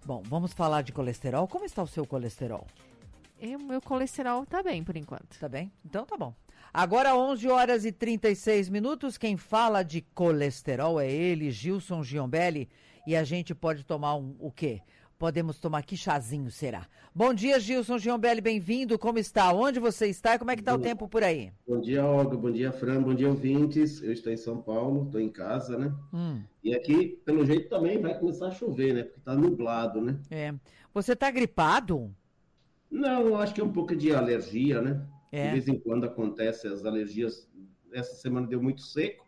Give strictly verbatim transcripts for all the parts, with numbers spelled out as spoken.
Bom, vamos falar de colesterol. Como está o seu colesterol? O meu colesterol tá bem, por enquanto. Tá bem? Então tá bom. Agora, onze horas e trinta e seis minutos, quem fala de colesterol é ele, Gilson Giombelli, e a gente pode tomar um, o quê? Podemos tomar que chazinho será? Bom dia, Gilson Giombelli, bem-vindo, como está? Onde você está e como é que está o tempo por aí? Bom dia, Olga, bom dia, Fran, bom dia, ouvintes. Eu estou em São Paulo, estou em casa, né? Hum. E aqui, pelo jeito, também vai começar a chover, né? Porque está nublado, né? É. Você está gripado? Não, eu acho que é um pouco de alergia, né? É. De vez em quando acontece as alergias. Essa semana deu muito seco,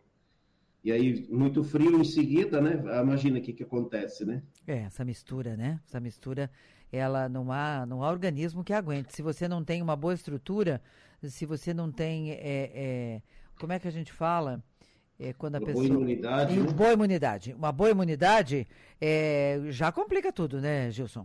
e aí muito frio em seguida, né? Imagina o que, que acontece, né? É, essa mistura, né? Essa mistura, ela não há, não há organismo que aguente. Se você não tem uma boa estrutura, se você não tem, é, é, como é que a gente fala? É, quando a uma pessoa... boa imunidade. Uma né? boa imunidade. Uma boa imunidade é, já complica tudo, né, Gilson?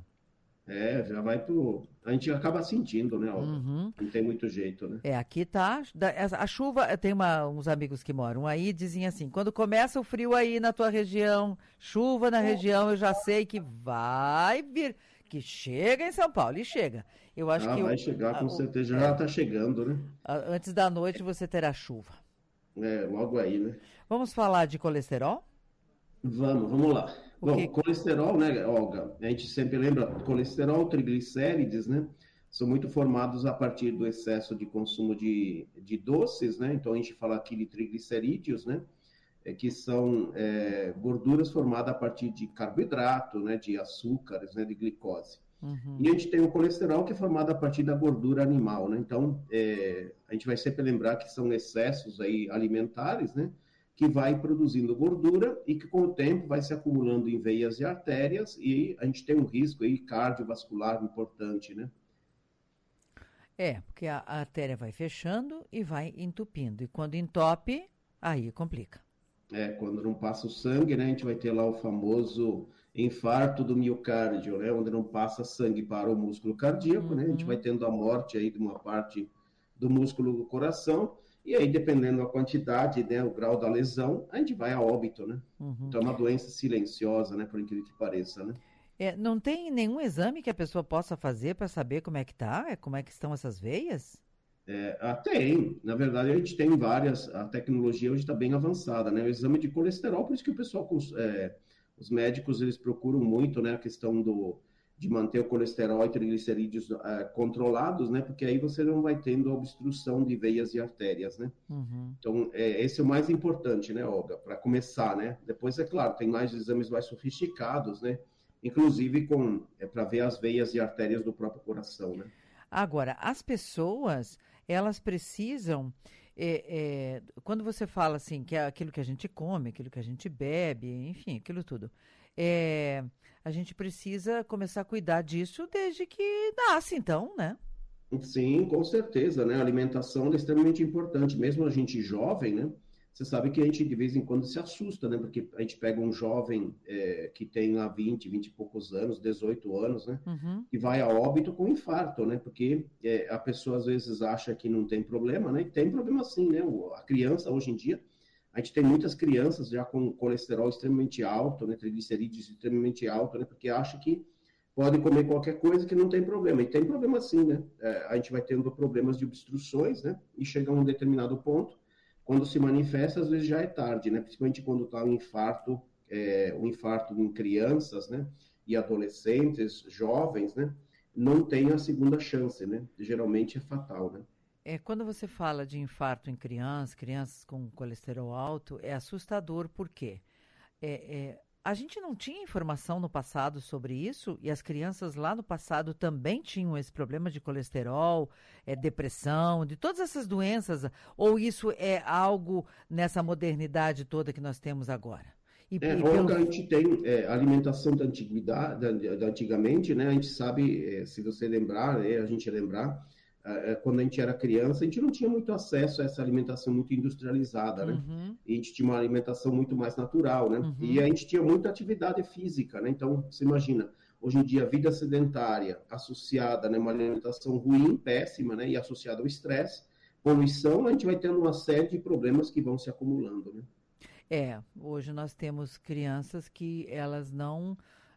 É, já vai pro... A gente acaba sentindo, né, Olga? Uhum. Não tem muito jeito, né? É, aqui tá... A chuva, tem uma, uns amigos que moram aí, dizem assim, quando começa o frio aí na tua região, chuva na região, eu já sei que vai vir, que chega em São Paulo, e chega. Eu acho ah, que... vai o, chegar, a, com o, certeza, é, já tá chegando, né? Antes da noite você terá chuva. É, logo aí, né? Vamos falar de colesterol? Vamos, vamos lá. O Bom, que... colesterol, né, Olga? A gente sempre lembra, colesterol, triglicérides, né? São muito formados a partir do excesso de consumo de, de doces, né? Então a gente fala aqui de triglicerídeos, né? É, que são é, gorduras formadas a partir de carboidrato, né? De açúcares, né? De glicose. Uhum. E a gente tem o colesterol que é formado a partir da gordura animal, né? Então é, a gente vai sempre lembrar que são excessos aí alimentares, né? Que vai produzindo gordura e que com o tempo vai se acumulando em veias e artérias e a gente tem um risco aí cardiovascular importante, né? É, porque a, a artéria vai fechando e vai entupindo. E quando entope, aí complica. É, quando não passa o sangue, né? A gente vai ter lá o famoso infarto do miocárdio, né? Onde não passa sangue para o músculo cardíaco, uhum. né? A gente vai tendo a morte aí de uma parte do músculo do coração. E aí, dependendo da quantidade, né, o grau da lesão, a gente vai a óbito, né? Uhum. Então, é uma doença silenciosa, né, por incrível que pareça, né? É, não tem nenhum exame que a pessoa possa fazer para saber como é que tá, como é que estão essas veias? É, ah, tem. Na verdade, a gente tem várias, a tecnologia hoje está bem avançada, né? O exame de colesterol, por isso que o pessoal, é, os médicos, eles procuram muito, né, a questão do... de manter o colesterol e triglicerídeos uh, controlados, né? Porque aí você não vai tendo obstrução de veias e artérias, né? Uhum. Então, é, esse é o mais importante, né, Olga? Para começar, né? Depois, é claro, tem mais exames mais sofisticados, né? Inclusive com é, para ver as veias e artérias do próprio coração, né? Agora, as pessoas, elas precisam... É, é, quando você fala assim, que é aquilo que a gente come, aquilo que a gente bebe, enfim, aquilo tudo... É, a gente precisa começar a cuidar disso desde que nasce, então, né? Sim, com certeza, né? A alimentação é extremamente importante. Mesmo a gente jovem, né? Você sabe que a gente de vez em quando se assusta, né? Porque a gente pega um jovem é, que tem lá vinte, vinte e poucos anos, dezoito anos, né? Uhum. E vai a óbito com infarto, né? Porque é, a pessoa às vezes acha que não tem problema, né? E tem problema sim, né? A criança hoje em dia... A gente tem muitas crianças já com colesterol extremamente alto, né, triglicerídeos extremamente alto, né, porque acha que pode comer qualquer coisa que não tem problema. E tem problema sim, né? É, a gente vai tendo problemas de obstruções, né? E chega a um determinado ponto, quando se manifesta, às vezes já é tarde, né? Principalmente quando está um infarto, é, um infarto em crianças, né? E adolescentes, jovens, né? Não tem a segunda chance, né? Geralmente é fatal, né? É, quando você fala de infarto em crianças, crianças com colesterol alto, é assustador porque é, é, a gente não tinha informação no passado sobre isso e as crianças lá no passado também tinham esse problema de colesterol, é, depressão, de todas essas doenças, ou isso é algo nessa modernidade toda que nós temos agora? E, é, e pelo... a gente tem é, alimentação da antiguidade, da, da antigamente, né? A gente sabe, é, se você lembrar, é, a gente lembrar, quando a gente era criança, a gente não tinha muito acesso a essa alimentação muito industrializada, né? Uhum. E a gente tinha uma alimentação muito mais natural, né? Uhum. E a gente tinha muita atividade física, né? Então, você imagina, hoje em dia, a vida sedentária associada a né, uma alimentação ruim, péssima, né? E associada ao estresse, poluição, a gente vai tendo uma série de problemas que vão se acumulando, né? É, hoje nós temos crianças que elas não...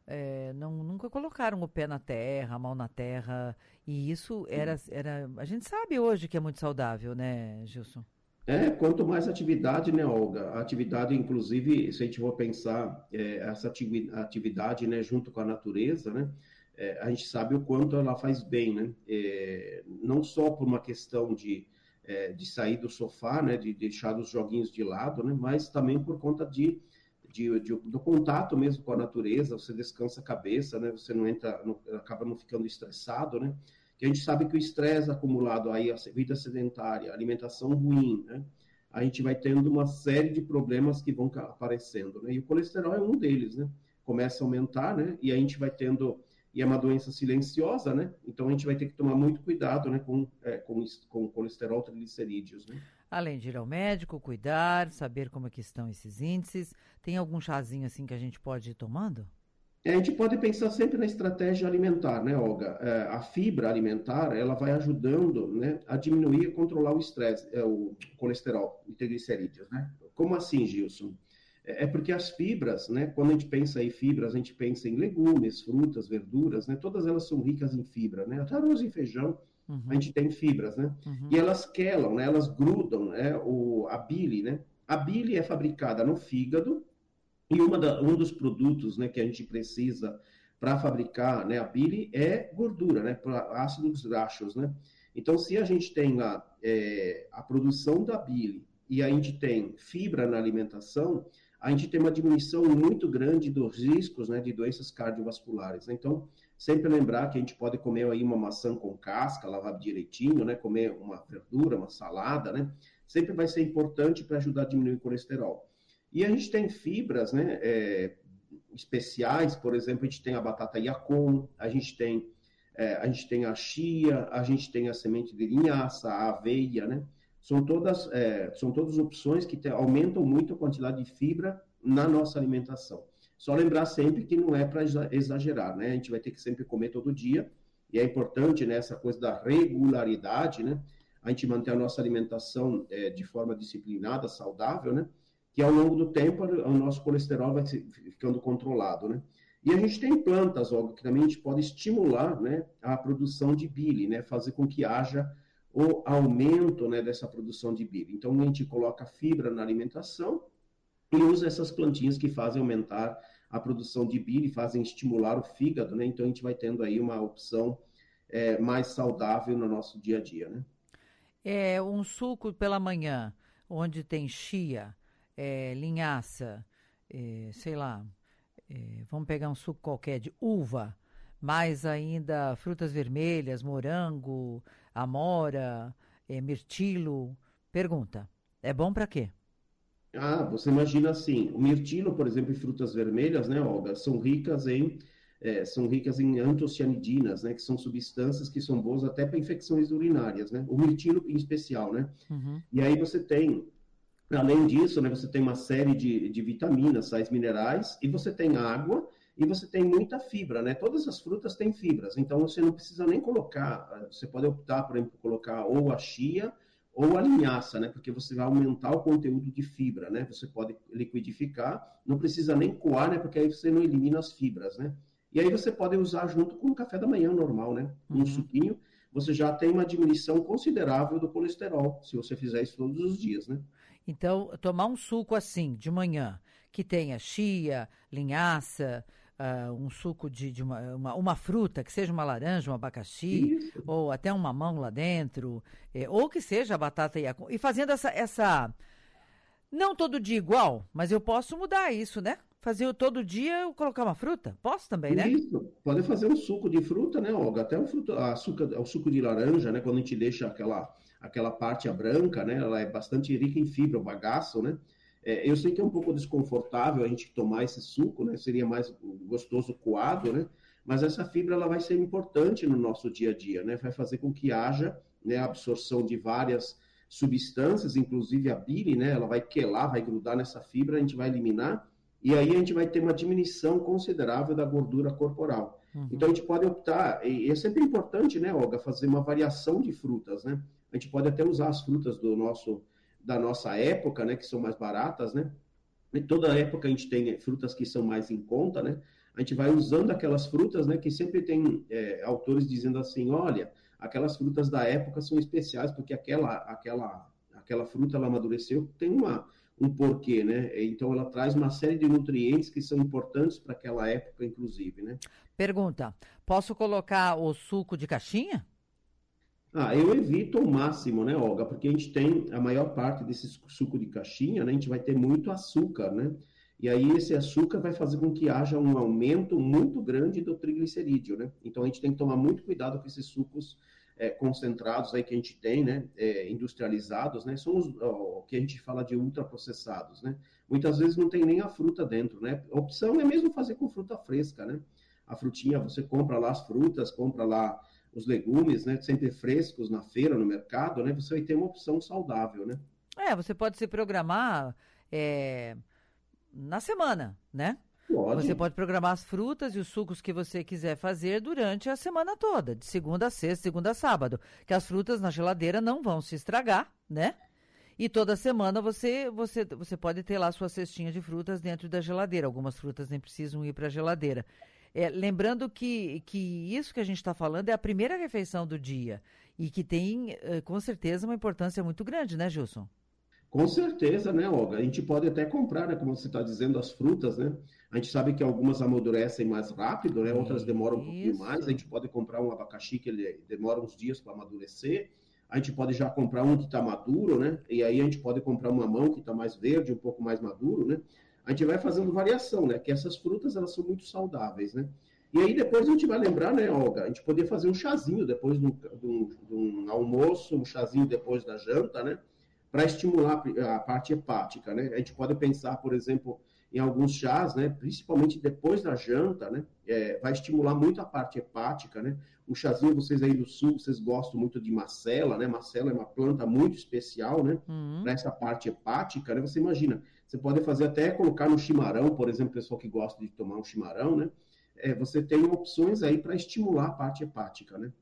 é, não, nunca colocaram o pé na terra, a mão na terra, e isso era, era, a gente sabe hoje que é muito saudável, né, Gilson? É, quanto mais atividade, né, Olga? A atividade, inclusive, se a gente for pensar é, essa ativi- atividade, né, junto com a natureza, né, é, a gente sabe o quanto ela faz bem, né? É, não só por uma questão de, é, de sair do sofá, né, de deixar os joguinhos de lado, né, mas também por conta de, de, de- do contato mesmo com a natureza, você descansa a cabeça, né, você não entra, não- acaba não ficando estressado, né? Que a gente sabe que o estresse acumulado aí, a vida sedentária, a alimentação ruim, né? A gente vai tendo uma série de problemas que vão ca- aparecendo, né? E o colesterol é um deles, né? Começa a aumentar, né? E a gente vai tendo, e é uma doença silenciosa, né? Então a gente vai ter que tomar muito cuidado, né? Com, é, com, is- com colesterol, triglicerídeos, né? Além de ir ao médico, cuidar, saber como é que estão esses índices, tem algum chazinho assim que a gente pode ir tomando? É, a gente pode pensar sempre na estratégia alimentar, né, Olga? É, a fibra alimentar, ela vai ajudando, né, a diminuir e controlar o estresse, é, o colesterol e triglicerídeos, né? Como assim, Gilson? É é porque as fibras, né, quando a gente pensa em fibras, a gente pensa em legumes, frutas, verduras, né? Todas elas são ricas em fibra, né? Até arroz e feijão, a Uhum, gente tem fibras, né? E uhum. elas quelam, né? Elas grudam, né? O, a bile, né? A bile é fabricada no fígado, e uma da, um dos produtos, né, que a gente precisa para fabricar, né, a bile é gordura, né, para ácidos graxos, né? Então, se a gente tem a, é, a produção da bile e a gente tem fibra na alimentação, a gente tem uma diminuição muito grande dos riscos, né, de doenças cardiovasculares, né? Então, sempre lembrar que a gente pode comer aí uma maçã com casca, lavar direitinho, né, comer uma verdura, uma salada, né? Sempre vai ser importante para ajudar a diminuir o colesterol. E a gente tem fibras, né, é, especiais, por exemplo, a gente tem a batata yacon, a gente tem, é, a gente tem a chia, a gente tem a semente de linhaça, a aveia, né? São todas, é, são todas opções que te, aumentam muito a quantidade de fibra na nossa alimentação. Só lembrar sempre que não é para exagerar, né? A gente vai ter que sempre comer todo dia, e é importante, né, essa coisa da regularidade, né? A gente manter a nossa alimentação é, de forma disciplinada, saudável, né? Que ao longo do tempo o nosso colesterol vai ficando controlado, né? E a gente tem plantas, ó, que também a gente pode estimular, né, a produção de bile, né, fazer com que haja o aumento, né, dessa produção de bile. Então a gente coloca fibra na alimentação e usa essas plantinhas que fazem aumentar a produção de bile, fazem estimular o fígado, né? Então a gente vai tendo aí uma opção é, mais saudável no nosso dia a dia, né? É um suco pela manhã, onde tem chia, é, linhaça, é, sei lá, é, vamos pegar um suco qualquer de uva, mais ainda frutas vermelhas, morango, amora, é, mirtilo. Pergunta, é bom para quê? Ah, você imagina assim, o mirtilo, por exemplo, e frutas vermelhas, né, Olga, são ricas em eh, são ricas em antocianidinas, né, que são substâncias que são boas até para infecções urinárias, né? O mirtilo em especial, né? Uhum. E aí você tem, além disso, né, você tem uma série de, de vitaminas, sais minerais, e você tem água e você tem muita fibra, né? Todas as frutas têm fibras, então você não precisa nem colocar, você pode optar, por exemplo, colocar ou a chia ou a linhaça, né? Porque você vai aumentar o conteúdo de fibra, né? Você pode liquidificar, não precisa nem coar, né? Porque aí você não elimina as fibras, né? E aí você pode usar junto com o café da manhã normal, né? Um Uhum. suquinho, você já tem uma diminuição considerável do colesterol, se você fizer isso todos os dias, né? Então, tomar um suco assim, de manhã, que tenha chia, linhaça, ah, um suco de, de uma, uma, uma fruta, que seja uma laranja, um abacaxi, Isso. ou até um mamão lá dentro, eh, ou que seja a batata e e fazendo essa, essa, não todo dia igual, mas eu posso mudar isso, né? Fazer o- todo dia eu colocar uma fruta? Posso também, né? Isso, pode fazer um suco de fruta, né, Olga? Até o, fruto, a açúcar, o suco de laranja, né? Quando a gente deixa aquela, aquela parte branca, né? Ela é bastante rica em fibra, o bagaço, né? É, eu sei que é um pouco desconfortável a gente tomar esse suco, né? Seria mais gostoso coado, né? Mas essa fibra ela vai ser importante no nosso dia a dia, né? Vai fazer com que haja, né, a absorção de várias substâncias, inclusive a bile, né? Ela vai quelar, vai grudar nessa fibra, a gente vai eliminar. E aí a gente vai ter uma diminuição considerável da gordura corporal. Então Uhum. a gente pode optar, e é sempre importante, né, Olga, fazer uma variação de frutas, né? A gente pode até usar as frutas do nosso, da nossa época, né, que são mais baratas, né? Em toda época a gente tem frutas que são mais em conta, né? a gente vai usando aquelas frutas, né, que sempre tem é, autores dizendo assim, olha, aquelas frutas da época são especiais, porque aquela, aquela, aquela fruta ela amadureceu, tem uma, um porquê, né? Então ela traz uma série de nutrientes que são importantes para aquela época, inclusive, né? Pergunta, posso colocar o suco de caixinha? Ah, eu evito ao máximo, né, Olga? Porque a gente tem a maior parte desse suco de caixinha, né? A gente vai ter muito açúcar, né? E aí esse açúcar vai fazer com que haja um aumento muito grande do triglicerídeo, né? Então a gente tem que tomar muito cuidado com esses sucos é, concentrados aí que a gente tem, né? É, industrializados, né? São os ó, que a gente fala de ultraprocessados, né? Muitas vezes não tem nem a fruta dentro, né? A opção é mesmo fazer com fruta fresca, né? A frutinha, você compra lá as frutas, compra lá os legumes, né, sempre frescos na feira, no mercado, né, você vai ter uma opção saudável, né? É, você pode se programar é, na semana, né? Pode. Você pode programar as frutas e os sucos que você quiser fazer durante a semana toda, de segunda a sexta, segunda a sábado, que as frutas na geladeira não vão se estragar, né? E toda semana você, você, você pode ter lá sua cestinha de frutas dentro da geladeira. Algumas frutas nem precisam ir para a geladeira. É, lembrando que, que isso que a gente está falando é a primeira refeição do dia e que tem, com certeza, uma importância muito grande, né, Gilson? Com certeza, né, Olga? A gente pode até comprar, né, como você está dizendo, as frutas, né? A gente sabe que algumas amadurecem mais rápido, né? Outras demoram um pouquinho mais. A gente pode comprar um abacaxi que ele demora uns dias para amadurecer. A gente pode já comprar um que está maduro, né? E aí a gente pode comprar um mamão que está mais verde, um pouco mais maduro, né? A gente vai fazendo variação, né? Que essas frutas, elas são muito saudáveis, né? E aí depois a gente vai lembrar, né, Olga? A gente poder fazer um chazinho depois de um, de um, de um almoço, um chazinho depois da janta, né? Para estimular a parte hepática, né? A gente pode pensar, por exemplo, em alguns chás, né? Principalmente depois da janta, né? É, vai estimular muito a parte hepática, né? Um chazinho, vocês aí do sul, vocês gostam muito de macela, né? Macela é uma planta muito especial, né? Uhum. Para essa parte hepática, né? Você imagina, você pode fazer até colocar no chimarrão, por exemplo, pessoal que gosta de tomar um chimarrão, né? É, você tem opções aí para estimular a parte hepática, né?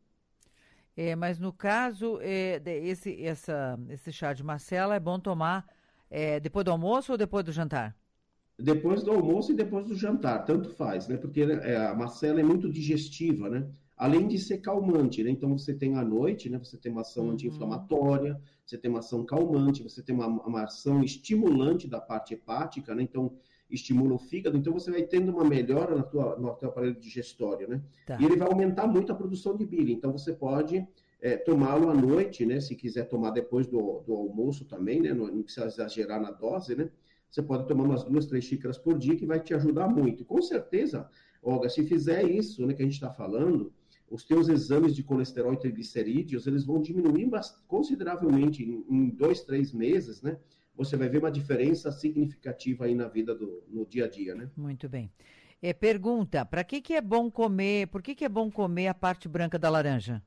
É, mas no caso, é, esse, essa, esse chá de macela é bom tomar é, depois do almoço ou depois do jantar? Depois do almoço e depois do jantar, tanto faz, né? Porque é, a macela é muito digestiva, né? Além de ser calmante, né? Então você tem à noite, né? Você tem uma ação uhum. anti-inflamatória, você tem uma ação calmante, você tem uma, uma ação estimulante da parte hepática, né? Então estimula o fígado, então você vai tendo uma melhora na tua, no teu aparelho digestório, né? Tá. E ele vai aumentar muito a produção de bile, então você pode é, tomá-lo à noite, né? Se quiser tomar depois do, do almoço também, né? Não, não precisa exagerar na dose, né? Você pode tomar umas duas, três xícaras por dia, que vai te ajudar muito. E com certeza, Olga, se fizer isso, né, que a gente está falando, os teus exames de colesterol e triglicerídeos, eles vão diminuir consideravelmente em, em dois, três meses, né? Você vai ver uma diferença significativa aí na vida do no dia a dia, né? Muito bem. É, pergunta, para que que é bom comer, por que que é bom comer a parte branca da laranja?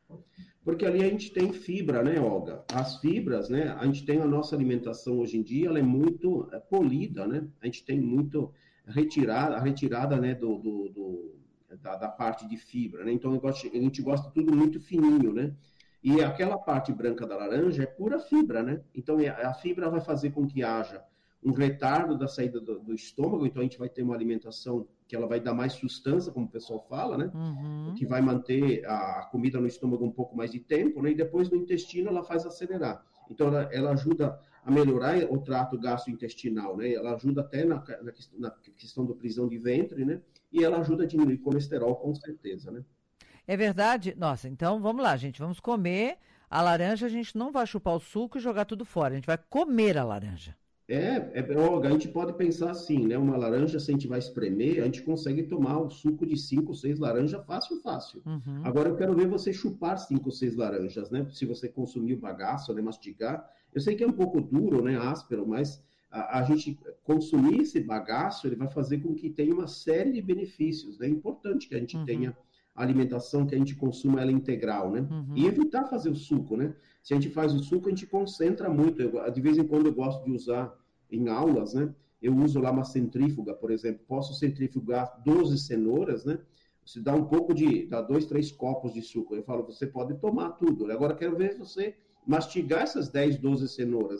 Porque ali a gente tem fibra, né, Olga? As fibras, né, a gente tem a nossa alimentação hoje em dia, ela é muito é, polida, né? A gente tem muito retirada, a retirada, né, do, do, do da, da parte de fibra, né? Então a gente gosta tudo muito fininho, né? E aquela parte branca da laranja é pura fibra, né? Então a fibra vai fazer com que haja um retardo da saída do, do estômago, então a gente vai ter uma alimentação que ela vai dar mais sustância, como o pessoal fala, né? Uhum. Que vai manter a comida no estômago um pouco mais de tempo, né? E depois no intestino ela faz acelerar. Então ela, ela ajuda a melhorar o trato gastrointestinal, né? Ela ajuda até na, na, na questão da prisão de ventre, né? E ela ajuda a diminuir o colesterol, com certeza, né? É verdade? Nossa, então vamos lá, gente. Vamos comer a laranja. A gente não vai chupar o suco e jogar tudo fora. A gente vai comer a laranja. É, é, Olga, a gente pode pensar assim, né? Uma laranja, se a gente vai espremer, a gente consegue tomar o suco de cinco, seis laranjas fácil, fácil. Uhum. Agora eu quero ver você chupar cinco, seis laranjas, né? Se você consumir o bagaço, né? Mastigar. Eu sei que é um pouco duro, né? Áspero, mas a, a gente consumir esse bagaço, ele vai fazer com que tenha uma série de benefícios, né? É importante que a gente uhum. tenha a alimentação, que a gente consuma ela integral, né? Uhum. E evitar fazer o suco, né? Se a gente faz o suco, a gente concentra muito. Eu, de vez em quando eu gosto de usar em aulas, né? Eu uso lá uma centrífuga, por exemplo. Posso centrifugar doze cenouras, né? Você dá um pouco de... dá dois, três copos de suco. Eu falo, você pode tomar tudo. Agora, quero ver você mastigar essas dez, doze cenouras, né?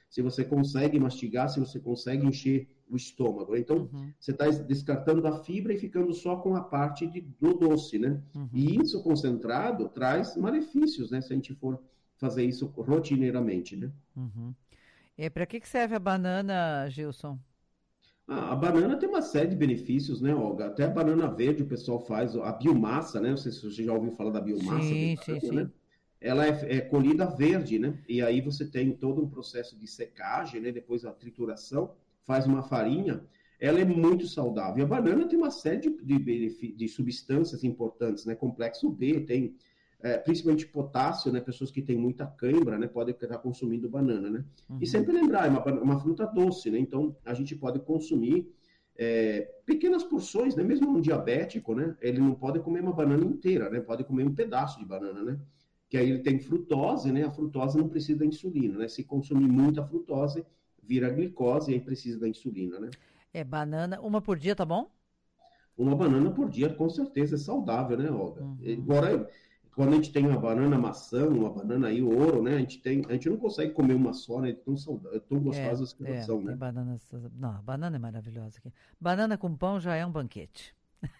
se você consegue mastigar, se você consegue encher o estômago. Então, uhum. você está descartando a fibra e ficando só com a parte de, do doce, né? Uhum. E isso concentrado traz malefícios, né? Se a gente for fazer isso rotineiramente, né? Uhum. E para que, que serve a banana, Gilson? Ah, a banana tem uma série de benefícios, né, Olga? Até a banana verde o pessoal faz, a biomassa, né? Não sei se você já ouviu falar da biomassa. Sim, banana, sim, né? sim. Ela é, é colhida verde, né? E aí você tem todo um processo de secagem, né? Depois a trituração, faz uma farinha. Ela é muito saudável. E a banana tem uma série de, de, de substâncias importantes, né? Complexo B, tem é, principalmente potássio, né? Pessoas que têm muita cãibra, né? Podem estar consumindo banana, né? Uhum. E sempre lembrar, é uma, uma fruta doce, né? Então, a gente pode consumir é, pequenas porções, né? Mesmo um diabético, né? Ele não pode comer uma banana inteira, né? Pode comer um pedaço de banana, né? Que aí ele tem frutose, né? A frutose não precisa da insulina, né? Se consumir muita frutose, vira glicose e aí precisa da insulina, né? É, banana, uma por dia, tá bom? Uma banana por dia, com certeza, é saudável, né, Olga? Uhum. Agora, quando a gente tem uma banana maçã, uma banana aí, ouro, né? A gente, tem, a gente não consegue comer uma só, né? Tão saudável, tão gostosas que elas são, né? Banana, não, a banana é maravilhosa aqui. Banana com pão já é um banquete.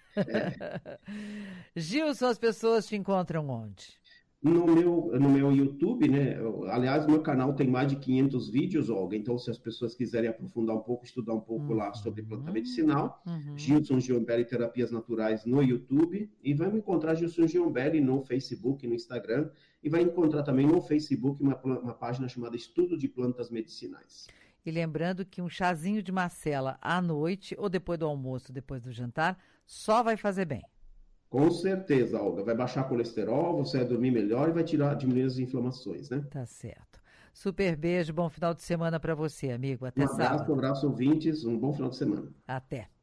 É. Gilson, as pessoas te encontram onde? No meu, no meu YouTube, né? Eu, aliás, meu canal tem mais de quinhentos vídeos, Olga. Então, se as pessoas quiserem aprofundar um pouco, estudar um pouco uhum. lá sobre planta medicinal, uhum. Gilson Giombelli Terapias Naturais no YouTube. E vai me encontrar Gilson Giombelli no Facebook, no Instagram. E vai encontrar também no Facebook uma, uma página chamada Estudo de Plantas Medicinais. E lembrando que um chazinho de macela à noite, ou depois do almoço, depois do jantar, só vai fazer bem. Com certeza, Olga. Vai baixar colesterol, você vai dormir melhor e vai tirar, diminuir as inflamações, né? Tá certo. Super beijo, bom final de semana para você, amigo. Até sábado. Um abraço, sábado. um abraço, ouvintes. Um bom final de semana. Até.